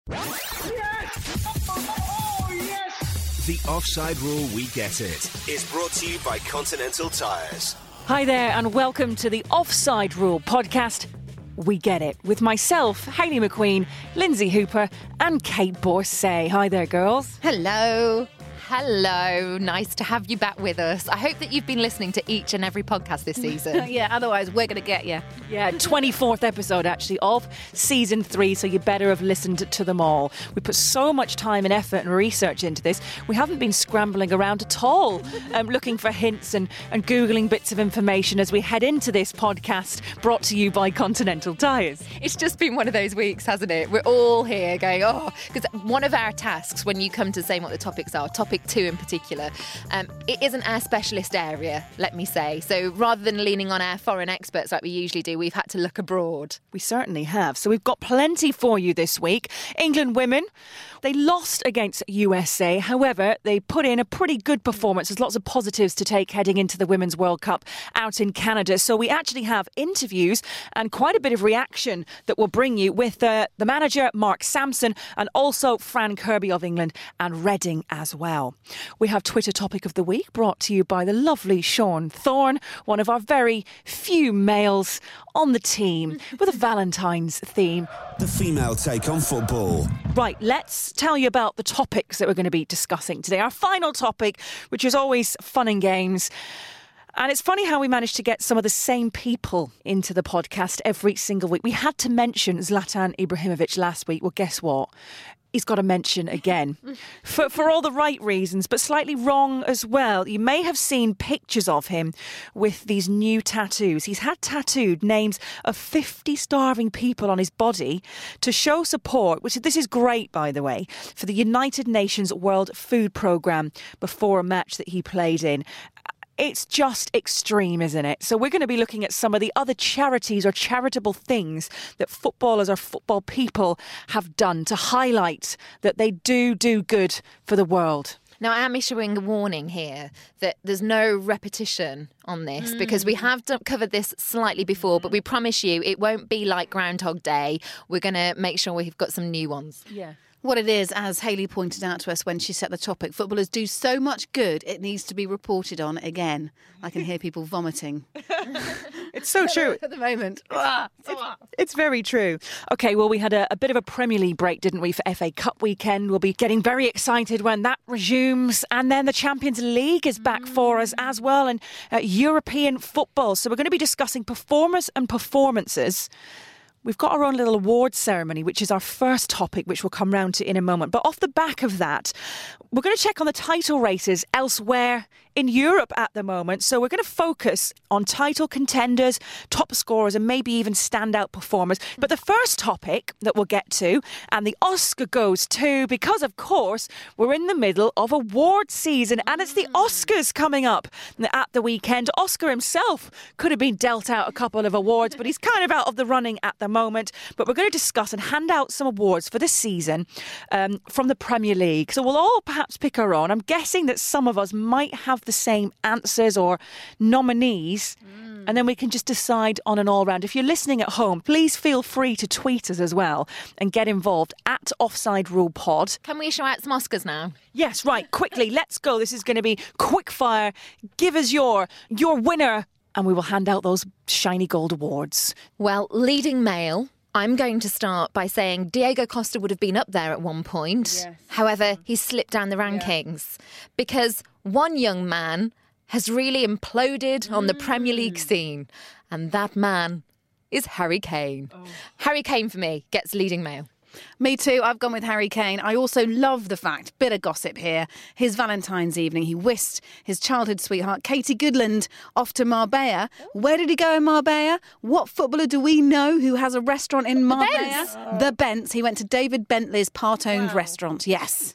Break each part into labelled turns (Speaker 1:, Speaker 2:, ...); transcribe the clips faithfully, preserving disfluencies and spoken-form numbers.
Speaker 1: Yes! Oh, yes!
Speaker 2: The Offside Rule We Get It is brought to you by Continental Tires.
Speaker 3: Hi there and welcome to the Offside Rule podcast. We Get It with myself, Hayley McQueen, Lindsay Hooper and Kate Borsay. Hi there, girls.
Speaker 4: Hello. Hello. Nice to have you back with us. I hope that you've been listening to each and every podcast this season.
Speaker 5: Yeah, otherwise we're going to get you.
Speaker 3: Yeah, twenty-fourth episode actually of season three, so you better have listened to them all. We put so much time and effort and research into this. We haven't been scrambling around at all, um, looking for hints and, and Googling bits of information as we head into this podcast brought to you by Continental Tires.
Speaker 4: It's just been one of those weeks, hasn't it? We're all here going, oh, because one of our tasks when you come to saying what the topics are, topic two in particular, um, it isn't our specialist area, let me say. So rather than leaning on our foreign experts like we usually do, we've had to look abroad.
Speaker 3: We certainly have. So we've got plenty for you this week. England women, they lost against U S A. However, they put in a pretty good performance. There's lots of positives to take heading into the Women's World Cup out in Canada. So we actually have interviews and quite a bit of reaction that we'll bring you with uh, the manager, Mark Sampson, and also Fran Kirby of England and Reading as well. We have Twitter Topic of the Week brought to you by the lovely Sean Thorne, one of our very few males on the team with a Valentine's theme.
Speaker 2: The female take on football.
Speaker 3: Right, let's tell you about the topics that we're going to be discussing today. Our final topic, which is always fun and games. And it's funny how we managed to get some of the same people into the podcast every single week. We had to mention Zlatan Ibrahimovic last week. Well, guess what? He's got to mention again for, for all the right reasons, but slightly wrong as well. You may have seen pictures of him with these new tattoos. He's had tattooed names of fifty starving people on his body to show support, which this is great, by the way, for the United Nations World Food Programme before a match that he played in. It's just extreme, isn't it? So we're going to be looking at some of the other charities or charitable things that footballers or football people have done to highlight that they do do good for the world.
Speaker 4: Now, I am issuing a warning here that there's no repetition on this mm. because we have done, covered this slightly before, but we promise you it won't be like Groundhog Day. We're going to make sure we've got some new ones.
Speaker 3: Yeah.
Speaker 5: What it is, as Hayley pointed out to us when she set the topic, footballers do so much good, it needs to be reported on again. I can hear people vomiting.
Speaker 3: It's so true.
Speaker 5: At the moment.
Speaker 3: It's, it's very true. OK, well, we had a, a bit of a Premier League break, didn't we, for F A Cup weekend. We'll be getting very excited when that resumes. And then the Champions League is back mm. for us as well, and uh, European football. So we're going to be discussing performers and performances. We've got our own little awards ceremony, which is our first topic, which we'll come round to in a moment. But off the back of that, we're going to check on the title races elsewhere in Europe at the moment. So we're going to focus on title contenders, top scorers, and maybe even standout performers. But the first topic that we'll get to, and the Oscar goes to, because of course, we're in the middle of award season, and it's the Oscars coming up at the weekend. Oscar himself could have been dealt out a couple of awards, but he's kind of out of the running at the moment. But we're going to discuss and hand out some awards for this season um, from the Premier League. So we'll all perhaps pick our own. I'm guessing that some of us might have the same answers or nominees, mm. and then we can just decide on an all-round. If you're listening at home, please feel free to tweet us as well and get involved at Offside Rule Pod.
Speaker 4: Can we issue out some Oscars now?
Speaker 3: Yes, right, quickly, let's go. This is going to be quick fire. Give us your your winner, and we will hand out those shiny gold awards.
Speaker 4: Well, leading male, I'm going to start by saying Diego Costa would have been up there at one point. Yes. However, he's slipped down the rankings yeah. because one young man has really imploded mm. on the Premier League scene. And that man is Harry Kane. Oh. Harry Kane, for me, gets leading male.
Speaker 5: Me too. I've gone with Harry Kane. I also love the fact, bit of gossip here, his Valentine's evening, he whisked his childhood sweetheart, Katie Goodland, off to Marbella. Where did he go in Marbella? What footballer do we know who has a restaurant in Marbella?
Speaker 4: The Bents.
Speaker 5: Oh. The Bents. He went to David Bentley's part-owned wow. restaurant. Yes.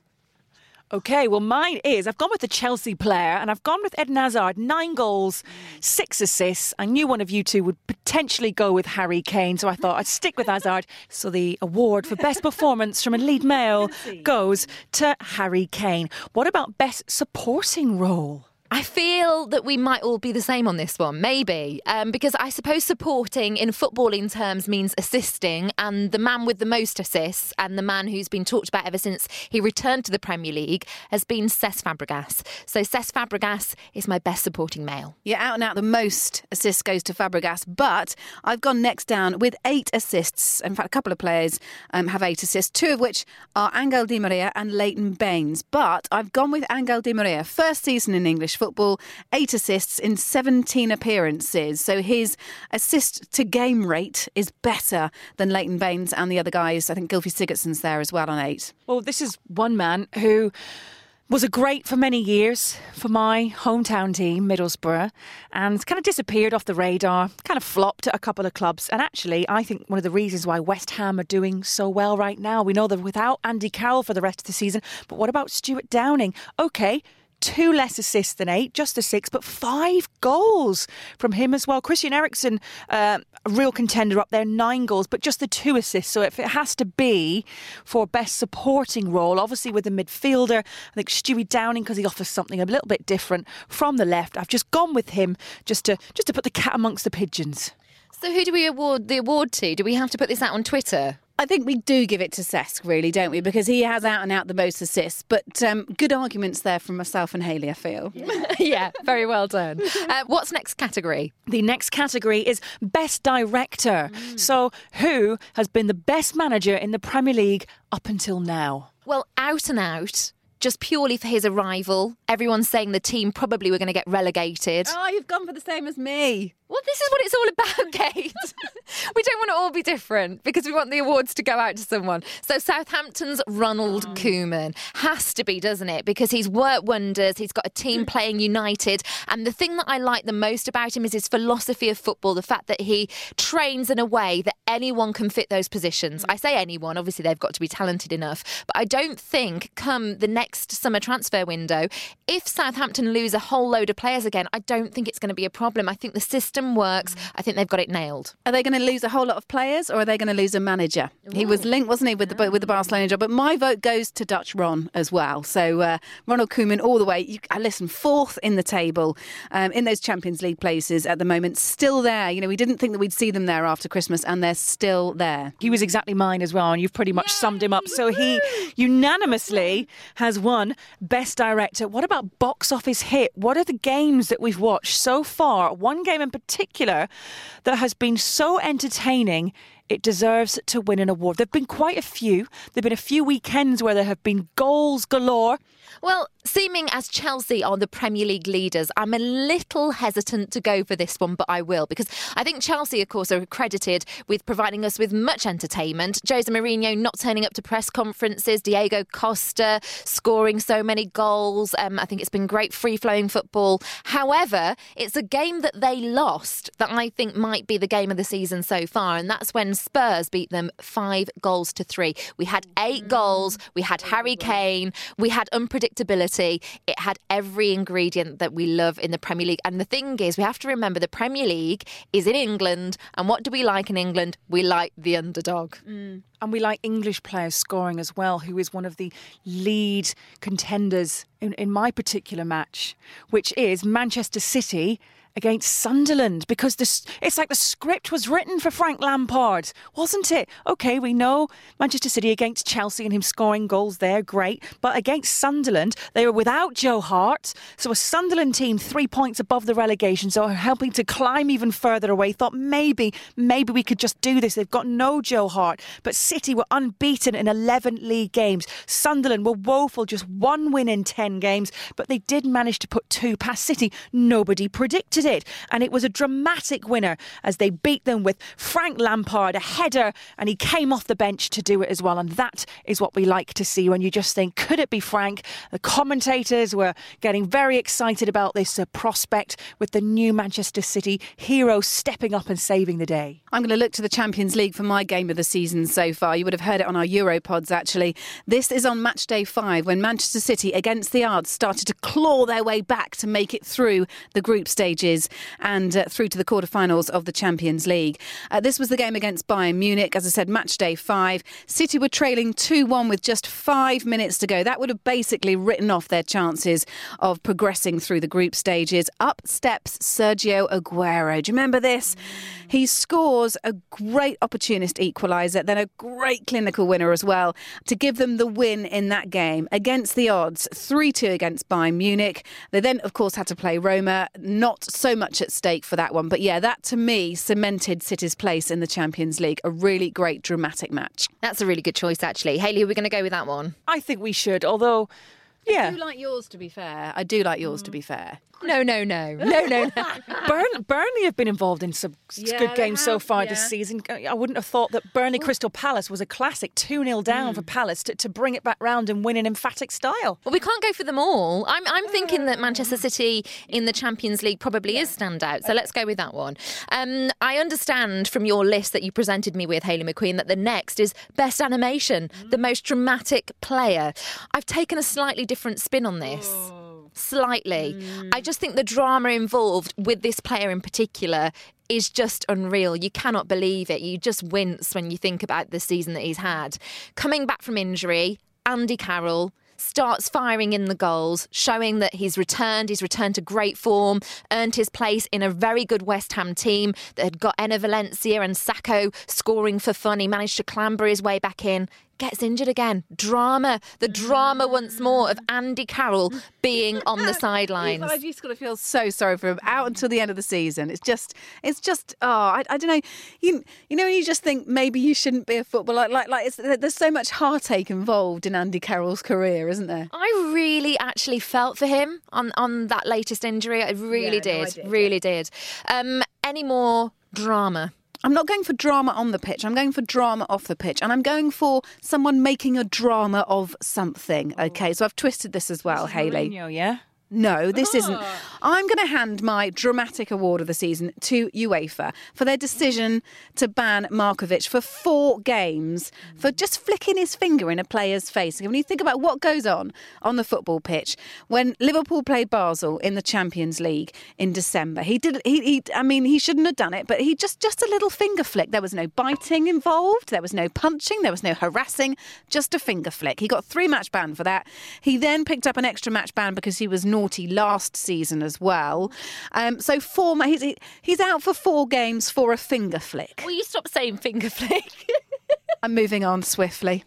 Speaker 3: OK, well, mine is, I've gone with the Chelsea player and I've gone with Eden Hazard. Nine goals, six assists. I knew one of you two would potentially go with Harry Kane, so I thought I'd stick with Hazard. So the award for best performance from a lead male goes to Harry Kane. What about best supporting role?
Speaker 4: I feel that we might all be the same on this one, maybe, um, because I suppose supporting in footballing terms means assisting, and the man with the most assists and the man who's been talked about ever since he returned to the Premier League has been Cesc Fabregas. So Cesc Fabregas is my best supporting male.
Speaker 5: Yeah, out and out, the most assists goes to Fabregas, but I've gone next down with eight assists. In fact, a couple of players um, have eight assists, two of which are Angel Di Maria and Leighton Baines. But I've gone with Angel Di Maria, first season in English football, eight assists in seventeen appearances. So his assist to game rate is better than Leighton Baines and the other guys. I think Gylfi Sigurdsson's there as well on eight.
Speaker 3: Well, this is one man who was a great for many years for my hometown team, Middlesbrough, and kind of disappeared off the radar, kind of flopped at a couple of clubs. And actually, I think one of the reasons why West Ham are doing so well right now, we know they're without Andy Carroll for the rest of the season, but what about Stuart Downing? OK, two less assists than eight, just a six, but five goals from him as well. Christian Eriksen, uh, a real contender up there, nine goals, but just the two assists. So if it has to be for best supporting role, obviously with the midfielder, I think Stewie Downing, because he offers something a little bit different from the left. I've just gone with him just to just to put the cat amongst the pigeons.
Speaker 4: So who do we award the award to? Do we have to put this out on Twitter?
Speaker 5: I think we do give it to Cesc, really, don't we? Because he has out and out the most assists. But um, good arguments there from myself and Hayley, I feel.
Speaker 4: Yeah, yeah, very well done. Uh, what's next category?
Speaker 3: The next category is Best Director. Mm. So who has been the best manager in the Premier League up until now?
Speaker 4: Well, out and out, just purely for his arrival. Everyone's saying the team probably were going to get relegated.
Speaker 5: Oh, you've gone for the same as me.
Speaker 4: Well, this is what it's all about, Kate. We don't want to all be different because we want the awards to go out to someone. So Southampton's Ronald oh. Koeman has to be, doesn't it? Because he's worked wonders. He's got a team playing united. And the thing that I like the most about him is his philosophy of football, the fact that he trains in a way that anyone can fit those positions. I say anyone, obviously they've got to be talented enough. But I don't think come the next summer transfer window, if Southampton lose a whole load of players again, I don't think it's going to be a problem. I think the system works. I think they've got it nailed.
Speaker 5: Are they going to lose a whole lot of players, or are they going to lose a manager? Ooh. He was linked, wasn't he, with the with the Barcelona job? But my vote goes to Dutch Ron as well. So uh, Ronald Koeman all the way. You, uh, listen, fourth in the table um, in those Champions League places at the moment. Still there. You know, we didn't think that we'd see them there after Christmas, and they're still there.
Speaker 3: He was exactly mine as well, and you've pretty much Yay! summed him up. So he unanimously has won Best Director. What about box office hit? What are the games that we've watched so far? One game in particular that has been so entertaining, it deserves to win an award. There have been quite a few. There have been a few weekends where there have been goals galore.
Speaker 4: Well, seeming as Chelsea are the Premier League leaders, I'm a little hesitant to go for this one, but I will, because I think Chelsea, of course, are credited with providing us with much entertainment. Jose Mourinho not turning up to press conferences, Diego Costa scoring so many goals. Um, I think it's been great free-flowing football. However, it's a game that they lost that I think might be the game of the season so far, and that's when Spurs beat them five goals to three. We had eight goals, we had Harry Kane, we had unpredictability. It had every ingredient that we love in the Premier League. And the thing is, we have to remember the Premier League is in England. And what do we like in England? We like the underdog.
Speaker 3: Mm. And we like English players scoring as well, who is one of the lead contenders in, in my particular match, which is Manchester City against Sunderland, because this, it's like the script was written for Frank Lampard, wasn't it? OK, we know Manchester City against Chelsea and him scoring goals there, great. But against Sunderland, they were without Joe Hart. So a Sunderland team three points above the relegation, so helping to climb even further away. Thought maybe, maybe we could just do this. They've got no Joe Hart. But City were unbeaten in eleven league games. Sunderland were woeful, just one win in ten games. But they did manage to put two past City. Nobody predicted it, and it was a dramatic winner as they beat them with Frank Lampard, a header, and he came off the bench to do it as well. And that is what we like to see when you just think, could it be Frank? The commentators were getting very excited about this uh, prospect with the new Manchester City hero stepping up and saving the day.
Speaker 5: I'm going to look to the Champions League for my game of the season so far. far. You would have heard it on our Europods, actually. This is on match day five, when Manchester City, against the odds, started to claw their way back to make it through the group stages and uh, through to the quarterfinals of the Champions League. Uh, this was the game against Bayern Munich. As I said, match day five. City were trailing two one with just five minutes to go. That would have basically written off their chances of progressing through the group stages. Up steps Sergio Aguero. Do you remember this? He scores a great opportunist equaliser, then a great clinical winner as well, to give them the win in that game against the odds, three two against Bayern Munich. They then, of course, had to play Roma. Not so much at stake for that one. But yeah, that to me cemented City's place in the Champions League. A really great dramatic match.
Speaker 4: That's a really good choice, actually. Hayley, are we going to go with that one?
Speaker 3: I think we should, although, yeah.
Speaker 5: I do like yours, to be fair. I do like yours, to be fair.
Speaker 4: No, no, no. No, no, no.
Speaker 3: Burn, Burnley have been involved in some
Speaker 5: Yeah,
Speaker 3: good
Speaker 5: they
Speaker 3: games so
Speaker 5: have,
Speaker 3: far
Speaker 5: yeah.
Speaker 3: this season. I wouldn't have thought that Burnley Crystal Palace was a classic two nil down
Speaker 5: Mm.
Speaker 3: for Palace to, to bring it back round and win in emphatic style.
Speaker 4: Well, we can't go for them all. I'm, I'm thinking that Manchester City in the Champions League probably is standout. So let's go with that one. Um, I understand from your list that you presented me with, Hayley McQueen, that the next is Best Animation, the most dramatic player. I've taken a slightly different spin on this. Slightly. Mm. I just think the drama involved with this player in particular is just unreal. You cannot believe it. You just wince when you think about the season that he's had. Coming back from injury, Andy Carroll starts firing in the goals, showing that he's returned, he's returned to great form, earned his place in a very good West Ham team that had got Enner Valencia and Sacco scoring for fun. He managed to clamber his way back in. Gets injured again. Drama. The drama once more of Andy Carroll being on the sidelines.
Speaker 5: I've just got to feel so sorry for him out until the end of the season. It's just, it's just, oh, I, I don't know. You, you know, when you just think maybe you shouldn't be a footballer. Like, like, like it's, there's so much heartache involved in Andy Carroll's career, isn't there?
Speaker 4: I really actually felt for him on, on that latest injury. I really
Speaker 5: Yeah, no,
Speaker 4: did.
Speaker 5: I did,
Speaker 4: Really did. Um, any more drama?
Speaker 5: I'm not going for drama on the pitch. I'm going for drama off the pitch. And I'm going for someone making a drama of something. OK, so I've twisted this as well, Hayley.
Speaker 3: Mourinho, yeah?
Speaker 5: No, this isn't. I'm going to hand my dramatic award of the season to UEFA for their decision to ban Markovic for four games for just flicking his finger in a player's face. When you think about what goes on on the football pitch, when Liverpool played Basel in the Champions League in December, he did. He, he I mean, he shouldn't have done it, but he just just a little finger flick. There was no biting involved. There was no punching. There was no harassing. Just a finger flick. He got three match ban for that. He then picked up an extra match ban because he was naughty last season as well. Um, so four, he's, he's out for four games for a finger flick.
Speaker 4: Will you stop saying finger flick?
Speaker 5: I'm moving on swiftly.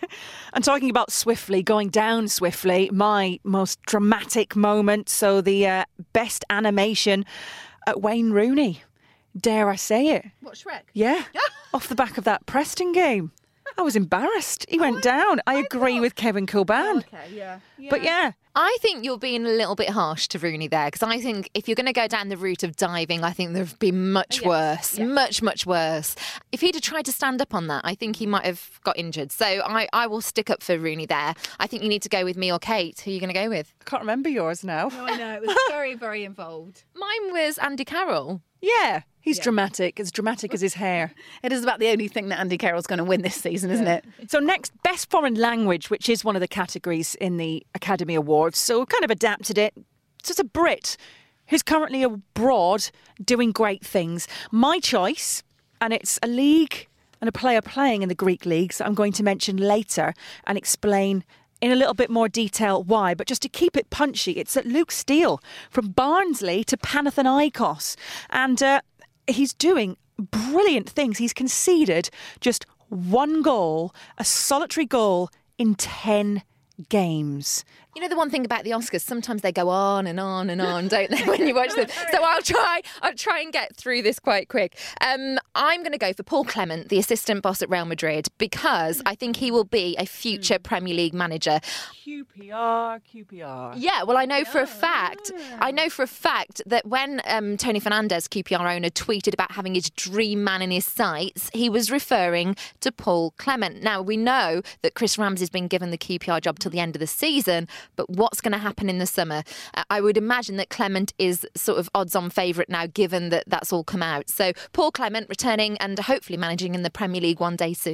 Speaker 3: And talking about swiftly, going down swiftly, my most dramatic moment, so the uh, best animation at Wayne Rooney. Dare I say it?
Speaker 5: What, Shrek?
Speaker 3: Yeah, off the back of that Preston game. I was embarrassed. He went down. I agree with Kevin Kilban.
Speaker 5: Okay, yeah. yeah.
Speaker 3: But yeah.
Speaker 4: I think you're being a little bit harsh to Rooney there, because I think if you're going to go down the route of diving, I think there have been much
Speaker 5: Yes,
Speaker 4: worse,
Speaker 5: yes.
Speaker 4: much, much worse. If he'd have tried to stand up on that, I think he might have got injured. So I, I will stick up for Rooney there. I think you need to go with me or Kate. Who are you going to go with?
Speaker 3: I can't remember yours now.
Speaker 5: I know, it was very, very involved.
Speaker 4: Mine was Andy Carroll.
Speaker 3: Yeah, he's
Speaker 5: Yeah.
Speaker 3: dramatic, as dramatic as his hair.
Speaker 5: It is about the only thing that Andy Carroll's going to win this season, isn't it?
Speaker 3: So next, best foreign language, which is one of the categories in the Academy Awards. So we've kind of adapted it. It's just a Brit who's currently abroad doing great things. My choice, and it's a league and a player playing in the Greek leagues that I'm going to mention later and explain in a little bit more detail why, but just to keep it punchy, it's at Luke Steele from Barnsley to Panathinaikos. And uh, he's doing brilliant things. He's conceded just one goal, a solitary goal in ten games.
Speaker 4: You know the one thing about the Oscars, sometimes they go on and on and on, don't they, when you watch them? So I'll try I'll try and get through this quite quick. Um, I'm going to go for Paul Clement, the assistant boss at Real Madrid, because I think he will be a future Premier League manager.
Speaker 3: Q P R, Q P R.
Speaker 4: Yeah, well, I know for a fact, I know for a fact that when um, Tony Fernandes, Q P R owner, tweeted about having his dream man in his sights, he was referring to Paul Clement. Now, we know that Chris Ramsey's been given the Q P R job till the end of the season, but what's going to happen in the summer? Uh, I would imagine that Clement is sort of odds-on favourite now, given that that's all come out. So Paul Clement returning and hopefully managing in the Premier League one day soon.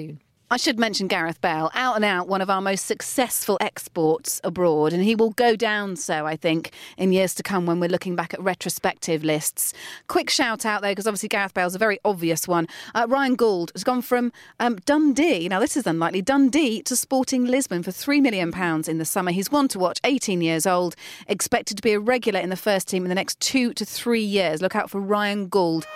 Speaker 5: I should mention Gareth Bale, out and out one of our most successful exports abroad, and he will go down so, I think, in years to come when we're looking back at retrospective lists. Quick shout out though, because obviously Gareth Bale's a very obvious one. Uh, Ryan Gould has gone from um, Dundee, now this is unlikely, Dundee to Sporting Lisbon for three million pounds in the summer. He's one to watch, eighteen years old, expected to be a regular in the first team in the next two to three years. Look out for Ryan Gould.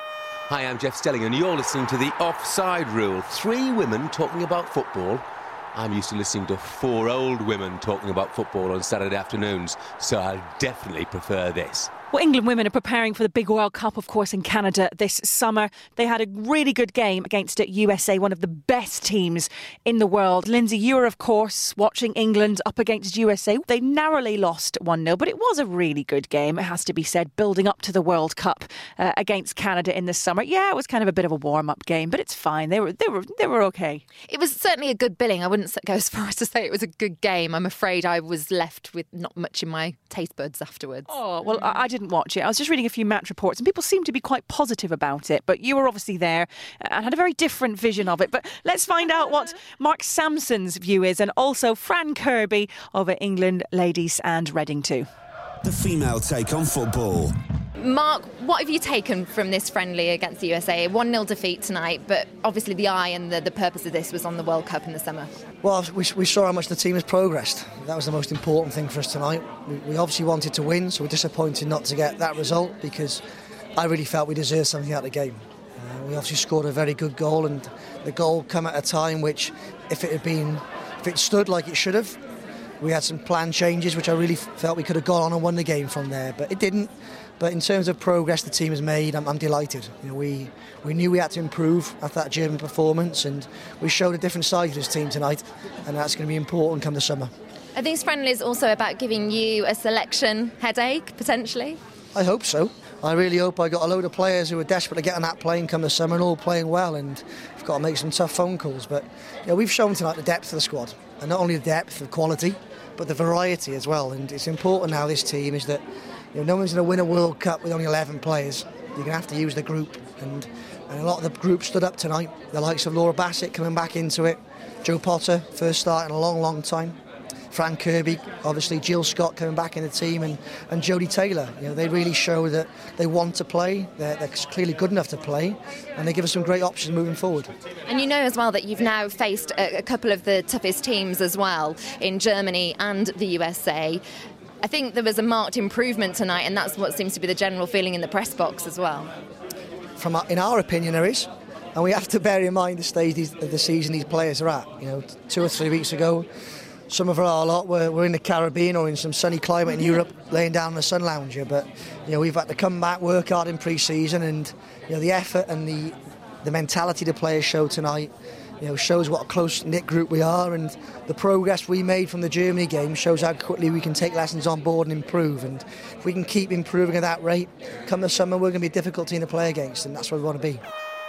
Speaker 6: Hi, I'm Jeff Stelling and you're listening to The Offside Rule. Three women talking about football. I'm used to listening to four old women talking about football on Saturday afternoons, so I'll definitely prefer this.
Speaker 3: Well, England women are preparing for the big World Cup, of course, in Canada this summer. They had a really good game against U S A, one of the best teams in the world. Lindsay, you were, of course, watching England up against U S A. They narrowly lost one nil, but it was a really good game, it has to be said, building up to the World Cup uh, against Canada in the summer. Yeah, it was kind of a bit of a warm-up game, but it's fine. They were, they were, they were okay.
Speaker 4: It was certainly a good billing. I wouldn't go as far as to say it was a good game. I'm afraid I was left with not much in my taste buds afterwards.
Speaker 3: Oh, well, I, I didn't watch it. I was just reading a few match reports and people seem to be quite positive about it, but you were obviously there and had a very different vision of it. But let's find out what Mark Sampson's view is, and also Fran Kirby of England ladies and Reading too.
Speaker 7: The female take on football.
Speaker 4: Mark, what have you taken from this friendly against the U S A? one nil defeat tonight, but obviously the eye and the, the purpose of this was on the World Cup in the summer.
Speaker 8: Well, we, we saw how much the team has progressed. That was the most important thing for us tonight. We, we obviously wanted to win, so we're disappointed not to get that result because I really felt we deserved something out of the game. Uh, we obviously scored a very good goal, and the goal came at a time which, if it had been, if it stood like it should have, we had some plan changes which I really felt we could have gone on and won the game from there, but it didn't. But in terms of progress the team has made, I'm, I'm delighted. You know, we we knew we had to improve after that German performance, and we showed a different side to this team tonight, and that's going to be important come the summer.
Speaker 4: Are these friendlies also about giving you a selection headache, potentially?
Speaker 8: I hope so. I really hope I got a load of players who are desperate to get on that plane come the summer and all playing well, and I've got to make some tough phone calls. But you know, we've shown tonight the depth of the squad, and not only the depth, the quality, but the variety as well. And it's important now, this team, is that you know, no one's going to win a World Cup with only eleven players. You're going to have to use the group, and, and a lot of the group stood up tonight. The likes of Laura Bassett coming back into it, Joe Potter, first start in a long, long time, Fran Kirby, obviously Jill Scott coming back in the team, and, and Jodie Taylor. You know, they really show that they want to play, they're, they're clearly good enough to play, and they give us some great options moving forward.
Speaker 4: And you know as well that you've now faced a, a couple of the toughest teams as well in Germany and the U S A. I think there was a marked improvement tonight, and that's what seems to be the general feeling in the press box as well.
Speaker 8: From our, in our opinion, there is, and we have to bear in mind the stage of the season these players are at. You know, two or three weeks ago, some of our lot were, were in the Caribbean or in some sunny climate in Europe, laying down in the sun lounger. But you know, we've had to come back, work hard in pre-season, and you know, the effort and the the mentality the players show tonight, you know, shows what a close-knit group we are, and the progress we made from the Germany game shows how quickly we can take lessons on board and improve. And if we can keep improving at that rate, come the summer we're going to be a difficult team to play against, and that's where we want to be.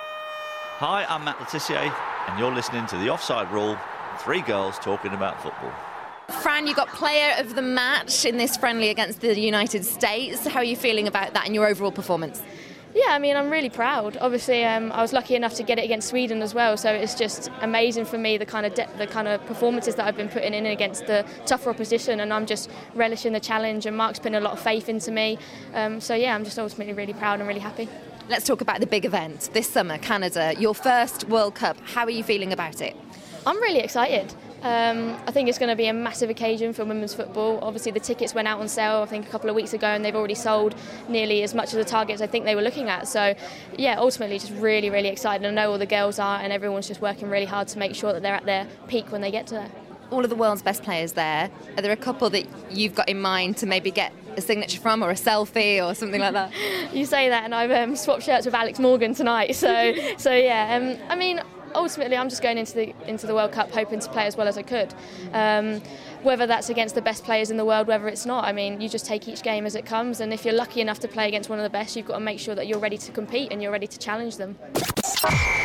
Speaker 9: Hi, I'm Matt Letitia, and you're listening to The Offside Rule, three girls talking about football.
Speaker 4: Fran, you got player of the match in this friendly against the United States. How are you feeling about that and your overall performance?
Speaker 10: Yeah, I mean, I'm really proud. Obviously, um, I was lucky enough to get it against Sweden as well, so it's just amazing for me the kind of de- the kind of performances that I've been putting in against the tougher opposition, and I'm just relishing the challenge. And Mark's put a lot of faith into me, um, so yeah, I'm just ultimately really proud and really happy.
Speaker 4: Let's talk about the big event this summer, Canada, your first World Cup. How are you feeling about it?
Speaker 10: I'm really excited. Um, I think it's going to be a massive occasion for women's football. Obviously the tickets went out on sale I think a couple of weeks ago, and they've already sold nearly as much as the targets I think they were looking at. So yeah, ultimately just really, really excited. I know all the girls are, and everyone's just working really hard to make sure that they're at their peak when they get to there.
Speaker 4: All of the world's best players there. Are there a couple that you've got in mind to maybe get a signature from, or a selfie or something like that?
Speaker 10: You say that, and I've um, swapped shirts with Alex Morgan tonight. So so yeah, um, I mean, ultimately I'm just going into the into the World Cup hoping to play as well as I could. Um, whether that's against the best players in the world, whether it's not, I mean, you just take each game as it comes, and if you're lucky enough to play against one of the best, you've got to make sure that you're ready to compete and you're ready to challenge them.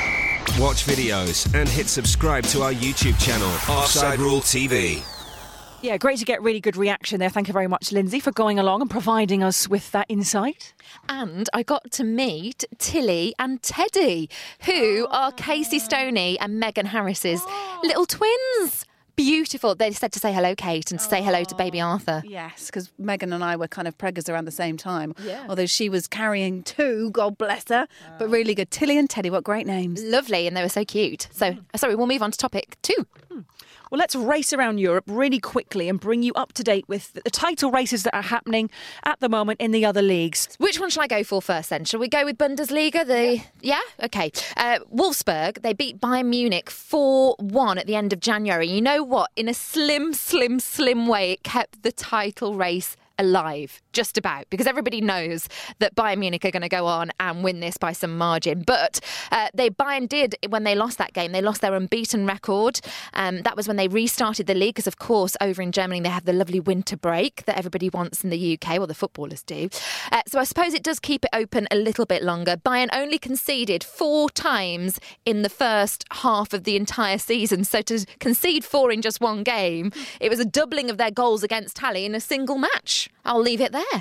Speaker 2: Watch videos and hit subscribe to our YouTube channel, Offside Rule T V.
Speaker 3: Yeah, great to get really good reaction there. Thank you very much, Lindsay, for going along and providing us with that insight.
Speaker 4: And I got to meet Tilly and Teddy, who are Casey Stoney and Megan Harris's little twins. Beautiful. They said to say hello, Kate, and to say hello to baby Arthur.
Speaker 5: Yes, because Megan and I were kind of preggers around the same time.
Speaker 4: Yeah.
Speaker 5: Although she was carrying two, God bless her. Oh. But really good. Tilly and Teddy, what great names.
Speaker 4: Lovely, and they were so cute. So, mm. sorry, we'll move on to topic two.
Speaker 3: Hmm. Well, let's race around Europe really quickly and bring you up to date with the title races that are happening at the moment in the other leagues.
Speaker 4: Which one shall I go for first then? Shall we go with Bundesliga? The Yeah? Okay. Uh, Wolfsburg, they beat Bayern Munich four one at the end of January. You know what? In a slim, slim, slim way, it kept the title race alive, just about, because everybody knows that Bayern Munich are going to go on and win this by some margin. But uh, they Bayern did, when they lost that game, they lost their unbeaten record. Um, that was when they restarted the league, because of course over in Germany they have the lovely winter break that everybody wants in the U K, well the footballers do. Uh, so I suppose it does keep it open a little bit longer. Bayern only conceded four times in the first half of the entire season, so to concede four in just one game, it was a doubling of their goals against tally in a single match. I'll leave it there.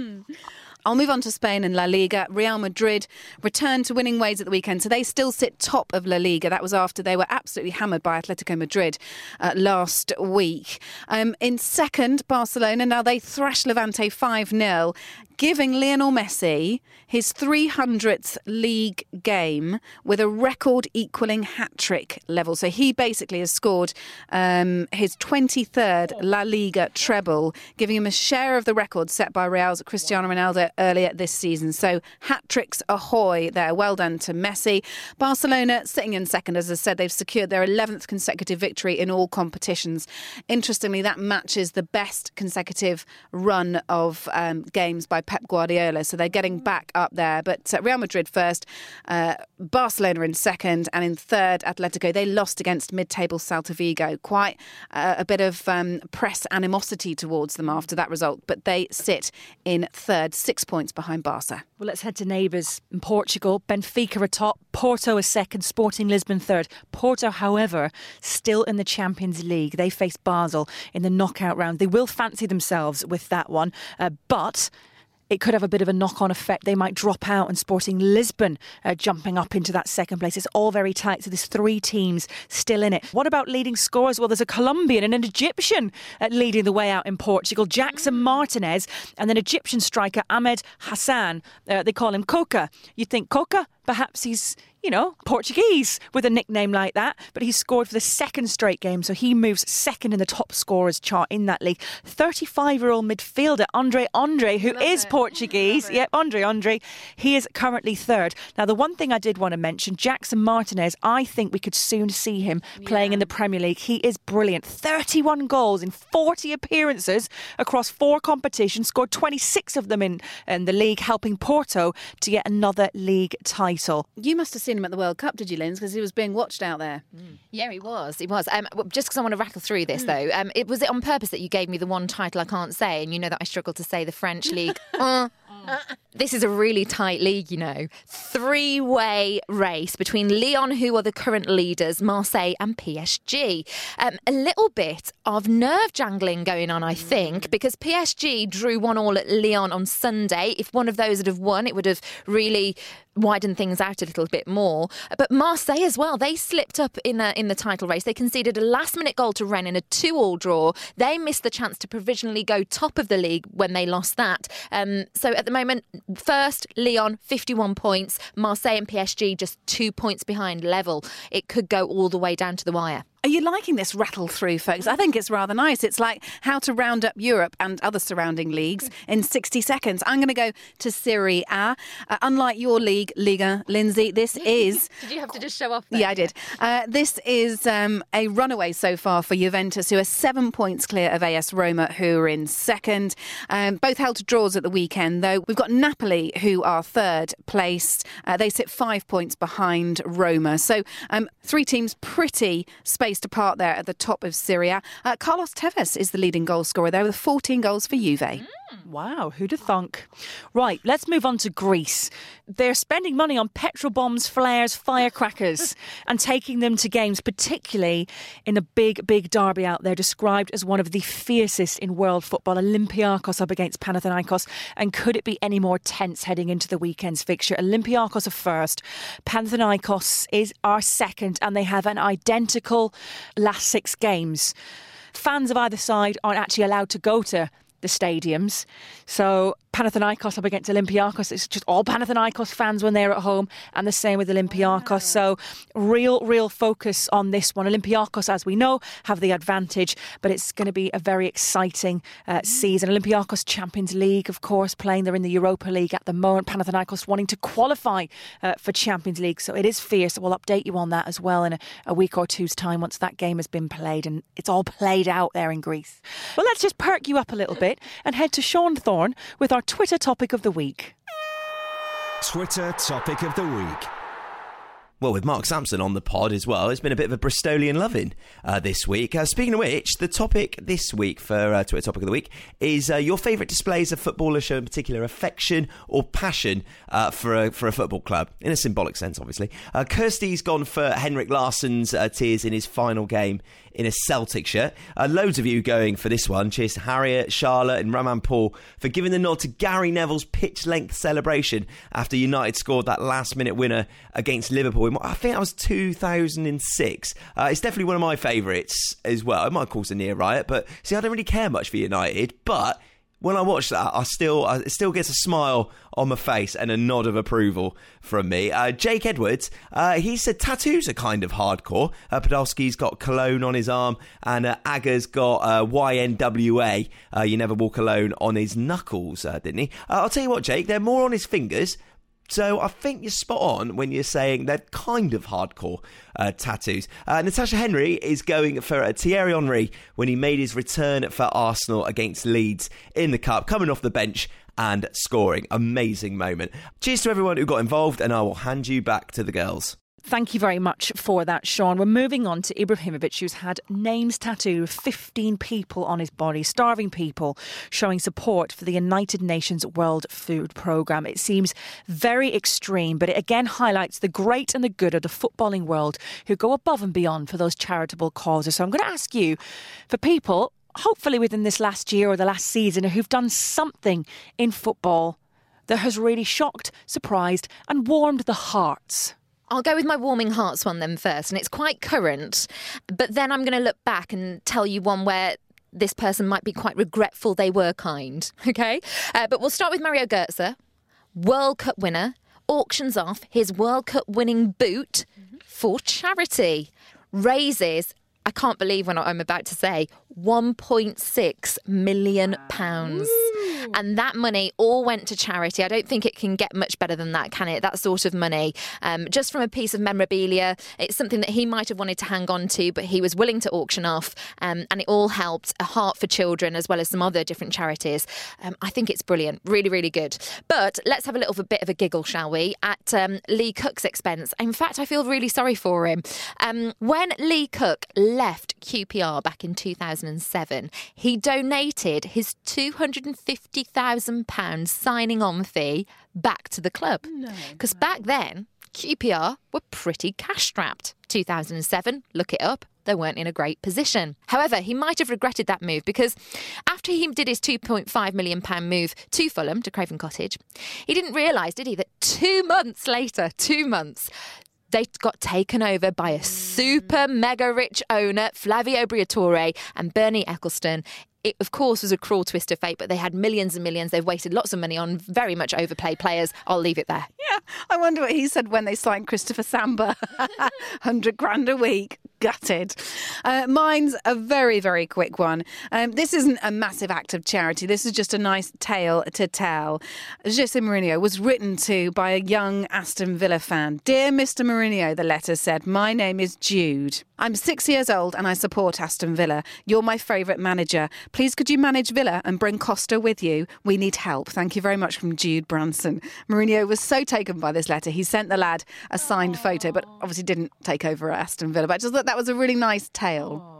Speaker 5: I'll move on to Spain and La Liga. Real Madrid returned to winning ways at the weekend, so they still sit top of La Liga. That was after they were absolutely hammered by Atletico Madrid uh, last week. Um, in second, Barcelona. Now they thrashed Levante five nil, giving Lionel Messi his three hundredth league game with a record equalling hat-trick level. So he basically has scored um, his twenty-third La Liga treble, giving him a share of the record set by Real's Cristiano Ronaldo earlier this season. So hat-tricks ahoy there. Well done to Messi. Barcelona sitting in second, as I said, they've secured their eleventh consecutive victory in all competitions. Interestingly, that matches the best consecutive run of um, games by Pep Guardiola, so they're getting back up there. But uh, Real Madrid first, uh, Barcelona in second, and in third, Atletico. They lost against mid-table Celta Vigo. Quite uh, a bit of um, press animosity towards them after that result, but they sit in third, six points behind Barca.
Speaker 3: Well, let's head to neighbours in Portugal. Benfica atop, Porto is second, Sporting Lisbon third. Porto, however, still in the Champions League. They face Basel in the knockout round. They will fancy themselves with that one, uh, but it could have a bit of a knock-on effect. They might drop out, and Sporting Lisbon uh, jumping up into that second place. It's all very tight, so there's three teams still in it. What about leading scorers? Well, there's a Colombian and an Egyptian uh, leading the way out in Portugal. Jackson Martinez and then Egyptian striker Ahmed Hassan. Uh, they call him Coca. You think Coca? Perhaps he's, you know, Portuguese with a nickname like that. But he's scored for the second straight game, so he moves second in the top scorers chart in that league. thirty-five-year-old midfielder Andre Andre, who Love is it. Portuguese. Yep, Andre Andre. He is currently third. Now, the one thing I did want to mention, Jackson Martinez, I think we could soon see him playing yeah. in the Premier League. He is brilliant. thirty-one goals in forty appearances across four competitions, scored twenty-six of them in, in the league, helping Porto to get another league title.
Speaker 5: You must have seen him at the World Cup, did you, Linz? Because he was being watched out there.
Speaker 4: Mm. Yeah, he was. He was. Um, just because I want to rattle through this, mm. though, um, it was it on purpose that you gave me the one title I can't say, and you know that I struggle to say the French league. uh, This is a really tight league, you know. Three-way race between Lyon, who are the current leaders, Marseille and P S G. Um, a little bit of nerve jangling going on, I think, because P S G drew one all at Lyon on Sunday. If one of those had have won, it would have really widen things out a little bit more. But Marseille as well, they slipped up in the, in the title race. They conceded a last-minute goal to Rennes in a two-all draw. They missed the chance to provisionally go top of the league when they lost that. Um, so at the moment, first, Lyon, fifty-one points. Marseille and P S G just two points behind level. It could go all the way down to the wire.
Speaker 5: Are you liking this rattle through, folks? I think it's rather nice. It's like how to round up Europe and other surrounding leagues in sixty seconds. I'm going to go to Serie A. Uh, unlike your league, Liga, Lindsay, this is...
Speaker 4: Did you have to just show off there?
Speaker 5: Yeah, I did. Uh, this is um, a runaway so far for Juventus, who are seven points clear of A S Roma, who are in second. Um, both held to draws at the weekend, though. We've got Napoli, who are third placed. Uh, they sit five points behind Roma. So um, three teams pretty spaced apart there at the top of Serie A. Uh, Carlos Tevez is the leading goal scorer there with fourteen goals for Juve.
Speaker 3: Wow, who'd have thunk? Right, let's move on to Greece. They're spending money on petrol bombs, flares, firecrackers and taking them to games, particularly in a big, big derby out there described as one of the fiercest in world football. Olympiacos up against Panathinaikos. And could it be any more tense heading into the weekend's fixture? Olympiacos are first. Panathinaikos is our second, and they have an identical last six games. Fans of either side aren't actually allowed to go to the stadiums. So Panathinaikos up against Olympiacos. It's just all Panathinaikos fans when they're at home, and the same with Olympiacos. Wow. So real, real focus on this one. Olympiacos, as we know, have the advantage, but it's going to be a very exciting uh, season. Olympiacos Champions League, of course, playing. They're in the Europa League at the moment. Panathinaikos wanting to qualify uh, for Champions League. So it is fierce. We'll update you on that as well in a, a week or two's time once that game has been played and it's all played out there in Greece. Well, let's just perk you up a little bit and head to Sean Thorne with our Twitter topic of the week.
Speaker 7: Twitter topic of the week.
Speaker 11: Well, with Mark Sampson on the pod as well, it's been a bit of a Bristolian loving uh, this week. Uh, speaking of which, the topic this week for uh, Twitter Topic of the Week is uh, your favourite displays of footballers showing particular affection or passion uh, for, a, for a football club, in a symbolic sense, obviously. Uh, Kirsty's gone for Henrik Larsson's uh, tears in his final game in a Celtic shirt. Uh, loads of you going for this one. Cheers to Harriet, Charlotte and Raman Paul for giving the nod to Gary Neville's pitch-length celebration after United scored that last-minute winner against Liverpool. I think that was two thousand six. Uh, it's definitely one of my favourites as well. It might cause a near riot, but see, I don't really care much for United, but when I watch that, I still, I, it still gets a smile on my face and a nod of approval from me. Uh, Jake Edwards, uh, he said tattoos are kind of hardcore. Uh, Podolski's got Cologne on his arm, and uh, Aga's got uh, Y N W A, uh, You Never Walk Alone, on his knuckles, uh, didn't he? Uh, I'll tell you what, Jake, they're more on his fingers. So I think you're spot on when you're saying they're kind of hardcore uh, tattoos. Uh, Natasha Henry is going for uh, Thierry Henry when he made his return for Arsenal against Leeds in the Cup, coming off the bench and scoring. Amazing moment. Cheers to everyone who got involved, and I will hand you back to the girls.
Speaker 3: Thank you very much for that, Sean. We're moving on to Ibrahimovic, who's had names tattooed of fifteen people on his body, starving people, showing support for the United Nations World Food Programme. It seems very extreme, but it again highlights the great and the good of the footballing world who go above and beyond for those charitable causes. So I'm going to ask you, for people, hopefully within this last year or the last season, who've done something in football that has really shocked, surprised and warmed the hearts.
Speaker 4: I'll go with my warming hearts one then first, and it's quite current, but then I'm going to look back and tell you one where this person might be quite regretful they were kind, okay? Uh, but we'll start with Mario Götze, World Cup winner, auctions off his World Cup winning boot mm-hmm. for charity, raises, I can't believe what I'm about to say, one point six million pounds. Ooh. And that money all went to charity. I don't think it can get much better than that, can it? That sort of money. Um, just from a piece of memorabilia. It's something that he might have wanted to hang on to, but he was willing to auction off. Um, and it all helped A Heart for Children as well as some other different charities. Um, I think it's brilliant. Really, really good. But let's have a little bit of a giggle, shall we? At um, Lee Cook's expense. In fact, I feel really sorry for him. Um, when Lee Cook left Q P R back in two thousand seven, he donated his two hundred fifty thousand pounds signing on fee back to the club. Because no, back then, Q P R were pretty cash strapped. two thousand seven, look it up. They weren't in a great position. However, he might have regretted that move because after he did his two point five million pounds move to Fulham, to Craven Cottage, he didn't realise, did he, that two months later, two months, they got taken over by a super mega rich owner, Flavio Briatore and Bernie Ecclestone. It, of course, was a cruel twist of fate, but they had millions and millions. They've wasted lots of money on very much overpaid players. I'll leave it there.
Speaker 5: Yeah, I wonder what he said when they signed Christopher Samba. Hundred grand a week. Gutted. Uh, mine's a very, very quick one. Um, this isn't a massive act of charity. This is just a nice tale to tell. Jose Mourinho was written to by a young Aston Villa fan. Dear Mister Mourinho, the letter said, my name is Jude. I'm six years old and I support Aston Villa. You're my favourite manager. Please could you manage Villa and bring Costa with you? We need help. Thank you very much, from Jude Branson. Mourinho was so taken by this letter, he sent the lad a signed Aww. photo, but obviously didn't take over at Aston Villa. But I just thought that was a really nice tale.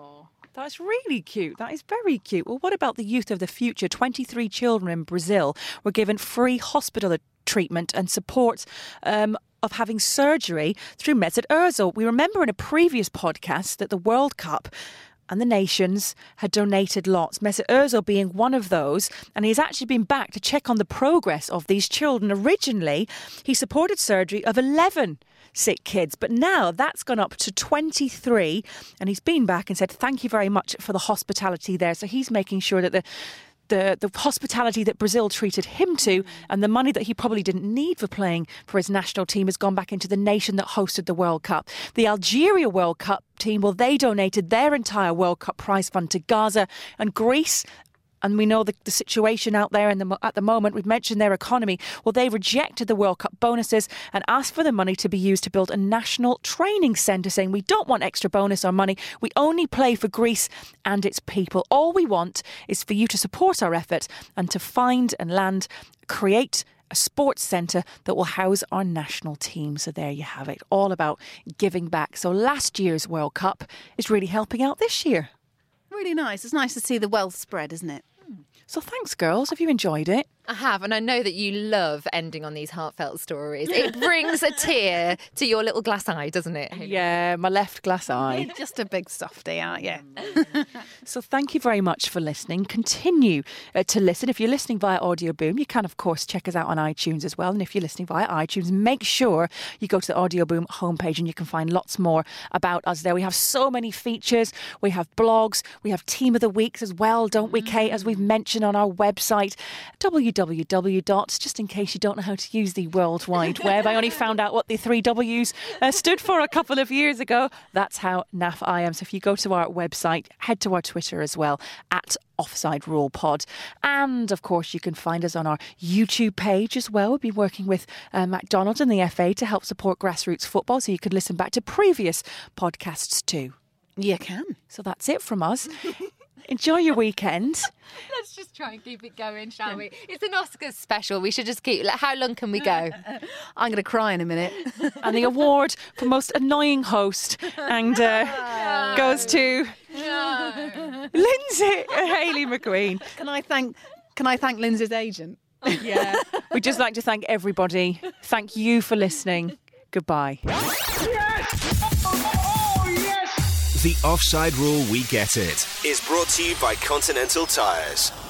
Speaker 3: That's really cute. That is very cute. Well, what about the youth of the future? twenty-three children in Brazil were given free hospital treatment and support um, of having surgery through Mesut Ozil. We remember in a previous podcast that the World Cup and the nations had donated lots, Mesut Ozil being one of those, and he's actually been back to check on the progress of these children. Originally, he supported surgery of eleven sick kids, but now that's gone up to twenty-three, and he's been back and said thank you very much for the hospitality there. So he's making sure that the The, the hospitality that Brazil treated him to and the money that he probably didn't need for playing for his national team has gone back into the nation that hosted the World Cup. The Algeria World Cup team, well, they donated their entire World Cup prize fund to Gaza and Greece. And we know the, the situation out there in the, at the moment. We've mentioned their economy. Well, they rejected the World Cup bonuses and asked for the money to be used to build a national training centre, saying we don't want extra bonus or money. We only play for Greece and its people. All we want is for you to support our effort and to find and land, create a sports centre that will house our national team. So there you have it. All about giving back. So last year's World Cup is really helping out this year.
Speaker 5: Really nice. It's nice to see the wealth spread, isn't it?
Speaker 3: So thanks, girls. Have you enjoyed it?
Speaker 4: I have, and I know that you love ending on these heartfelt stories. It brings a tear to your little glass eye, doesn't it, Hayley?
Speaker 3: Yeah, my left glass eye.
Speaker 5: You're just a big softie, aren't you?
Speaker 3: So thank you very much for listening. Continue uh, to listen. If you're listening via Audio Boom, you can, of course, check us out on iTunes as well. And if you're listening via iTunes, make sure you go to the Audio Boom homepage and you can find lots more about us there. We have so many features. We have blogs. We have Team of the Weeks as well, don't we, Kate? As we've mentioned on our website, w w w dot, just in case you don't know how to use the World Wide Web. I only found out what the three W's uh, stood for a couple of years ago. That's how naff I am. So if you go to our website, head to our Twitter as well, at Offside Rule Pod. And of course, you can find us on our YouTube page as well. We've been working with uh, McDonald's and the F A to help support grassroots football, so you could listen back to previous podcasts too.
Speaker 5: You can.
Speaker 3: So that's it from us. Enjoy your weekend.
Speaker 4: Let's just try and keep it going, shall we? It's an Oscars special. We should just keep... Like, how long can we go?
Speaker 5: I'm going to cry in a minute.
Speaker 3: And the award for most annoying host and uh, no. goes to
Speaker 4: no.
Speaker 3: Lindsay Hayley McQueen.
Speaker 5: Can I thank? Can I thank Lindsay's agent?
Speaker 3: Yeah. We'd just like to thank everybody. Thank you for listening. Goodbye.
Speaker 1: Yes! Oh, yes!
Speaker 2: The Offside Rule We Get It is brought to you by Continental Tires.